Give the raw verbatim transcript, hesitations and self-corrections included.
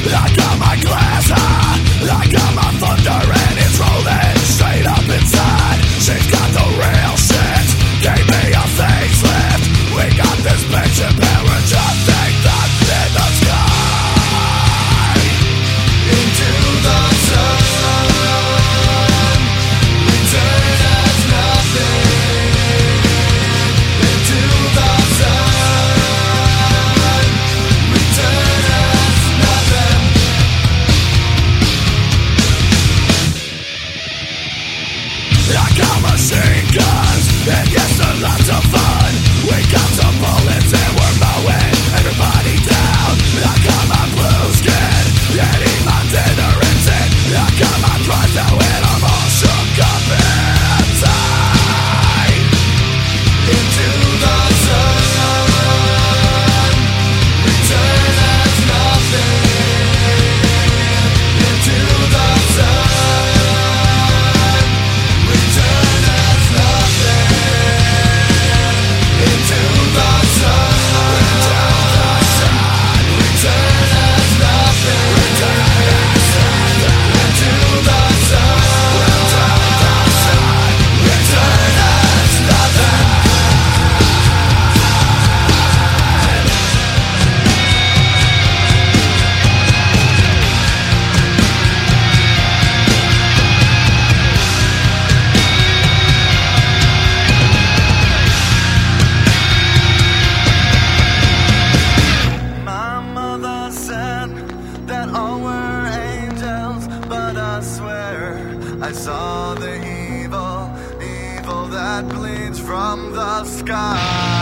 I got my glass high, I got my thunder and it's rolling straight up inside. She's got the real shit, gave me a facelift. We got this picture parachute thing that's in the sky. Into the sun, we turn as nothing. Into the sun, we turn as nothing. I got machine guns, and yes, they're lots of fun. We got some bullets and we're mowing everybody down. I got my blue skin, eating my dinner inside. I got my pride now and I'm all shook up inside. Into the sun, we turn as nothing. Into the sun, we turn as nothing. Into the sun, we turn as nothing. We turn as nothing. Into the sun, we turn as nothing. My mother said that all were angels, but I swear I saw the evil, evil that bleeds from the sky.